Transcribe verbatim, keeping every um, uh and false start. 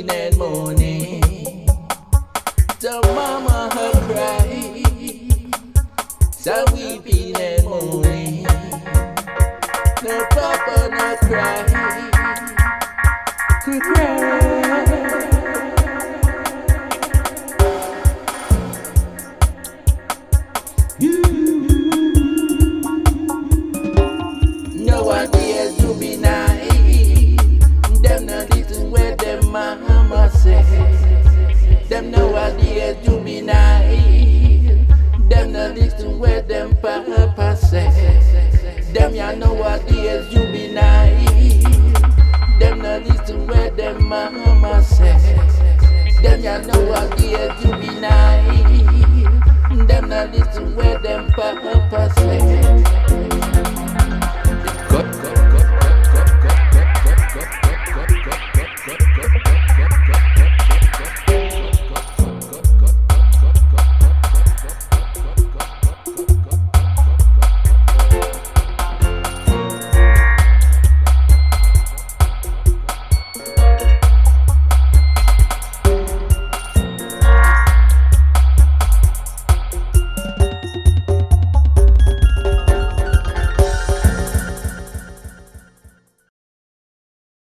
weeping and mourning. So mama her cry, so weeping and mourning. No papa no cry, could cry. Nowadays you be naive. Them no listen where them mama say. Them nowadays you be naive. Them no listen where them papa say. Them ya nowadays you be naive. Them no listen where them mama say. Them ya nowadays you be naive. Them no listen where them papa